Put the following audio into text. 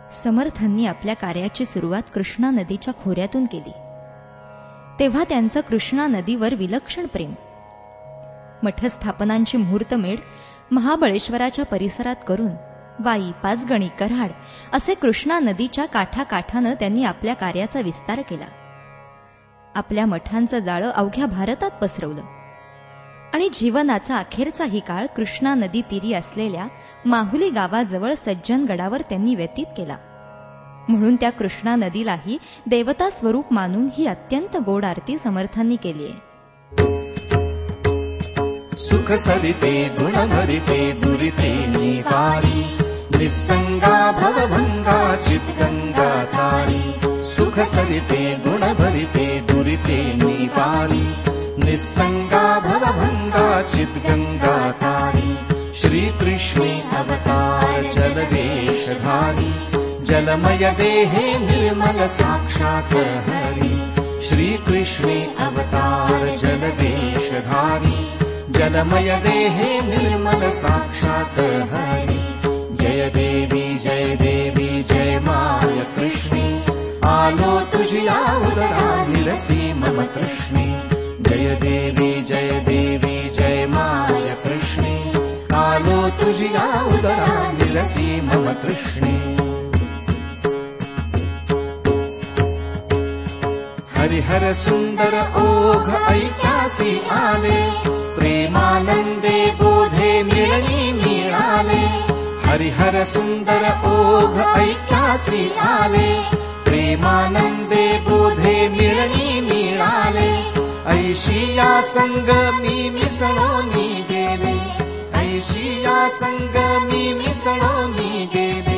समर्थांनी आपल्या कार्याची सुरुवात कृष्णा नदीच्या खोऱ्यातून केली. तेव्हा त्यांचं कृष्णा नदीवर विलक्षण प्रेम. मठस्थापनांची मुहूर्तमेढ महाबळेश्वराच्या परिसरात करून वाई, पाचगणी, कराड असे कृष्णा नदीच्या काठाकाठानं त्यांनी आपल्या कार्याचा विस्तार केला. आपल्या मठांचं जाळं अवघ्या भारतात पसरवलं आणि जीवनाचा अखेरचाही काळ कृष्णा नदी तीरी असलेल्या माहुली गावाजवळ सज्जनगडावर त्यांनी व्यतीत केला. म्हणून त्या कृष्णा नदीलाही देवता स्वरूप मानून ही अत्यंत गोड आरती समर्थांनी केली आहे. सुख सरिते गुणभरिते दुरिते निवारी, निस्संगा भवभंगा चित्गंगा तारी. सुख सरिते गुणभरिते दुरिते निवारी, निस्संगा भवभंगा चित्गंगा तारी. श्री कृष्णे अवतार जलवेशधारी, जलमय देहे निर्मल साक्षात हरि. श्री कृष्णे अवतार जलवेशधारी, जलमय देहे निर्मल साक्षात हरि. जय देवी जय माय कृष्णे, आलो तुझिया उदरा निरसी मम तृष्णे. जय देवी जय माय कृष्णे, आलो तुझिया उदरा निरसी मम तृष्णे. हरिहर सुंदर ओघ ऐक्यासी आले, प्रेमानंदे बोधे मिळणी मिळाले. हरिहर सुंदर ओघ ऐक्यासी आले, प्रेमानंदे बोधे मिळणी मिळाले. ऐशिया संगमी मिसळोनी गेले, ऐशिया संगमी मिसळोनी गेले.